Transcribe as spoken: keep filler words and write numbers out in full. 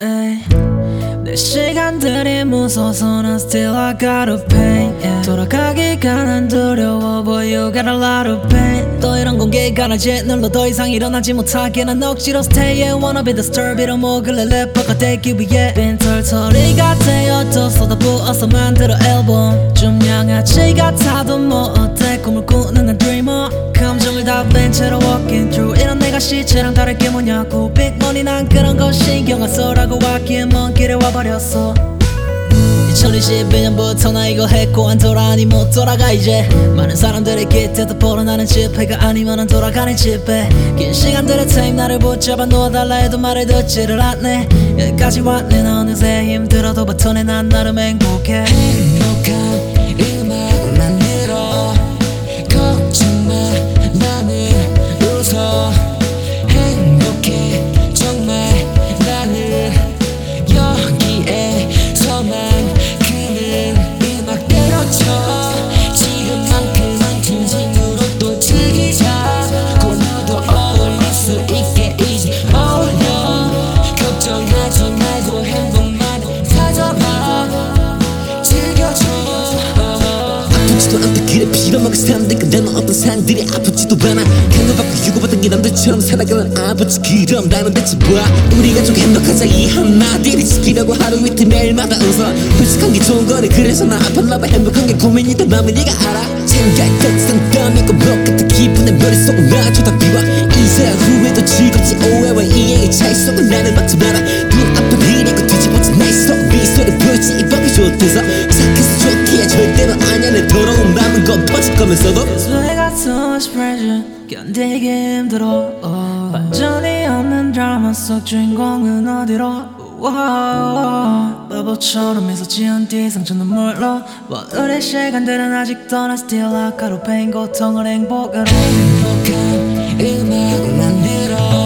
에이, 내 시간들이 무서워서 난 still I gotta pay yeah. 돌아가기가 난 두려워 but you got a lot of pain 또 이런 공개가 날지 눌러 더 이상 일어나지 못하게 난 억지로 stay yeah. Wanna be disturbed 이런 뭐길래 래퍼가 되기 위해 빈털터리가 되어도 쏟아부어서 만들어 앨범 좀 양아치 같아도 뭐 어때 꿈을 꾸는 난 dreamer 감정을 다 뺀 채로 walking through 이런 내가 시체랑 다를 게 뭐냐고 Big money 난 그런 거 신경 안 써라고 왔기에 먼 길에 와버렸어 이천이십일 년부터 나 이거 했고 안 돌아니 못 돌아가 이제 많은 사람들의 깃대도 보러 나는 집회가 아니면 안 돌아가는 집회 긴 시간들의 테이프 나를 붙잡아 놓아달라 해도 말을 듣지를 않네 여기까지 왔네 나 어느새 힘들어도 버텨내 난 나름 행복해 행복한 음악 만들어 걱정 마 나는 웃어 행복해 정말 나는 여기에서만 그는 음악대로 쳐 지금만큼만 진심으로 또 즐기자 고마도 어울릴 수 있게 이제 어울려 걱정하지 말고 행복만 찾아봐 즐겨줘 아프지도 않다 그래 빌어먹을 사람들 그대는 어떤 사람들이 아프지도 않아 강요받고 유고받던 게 남들처럼 살아가는 아버지 그럼 나는 대체 뭐야 우리가 좀 행복하자 이 한마디를 지키려고 하루 이틀 매일마다 웃어 솔직한 게 좋은 거네 그래서 나 아팠나봐 행복한 게 고민이다 남은 네가 알아 생각 끝은 떠밀고 뭐 같은 기분에 머릿속을 놔줘 다 비워 이제야 후회도 즐겁지 오해와 이해의 차이 속을 나는 막지 마라 눈앞을 흐리고 뒤집어진 내 속 미소를 보이지 이 법이 좋대서 착해서 좋기에 절대로 아니야 내 더러운 맘은 건 퍼질 거면서도 Cause I got so much pressure 견디기 힘들어 oh. 반전이 없는 드라마 속 주인공은 어디로 wow. 바보처럼 미소 지은 뒤 상처 눈물로 오늘의 시간들은 아직도 나 still I gotta pain 고통을 행복으로 행복한 음악 만들어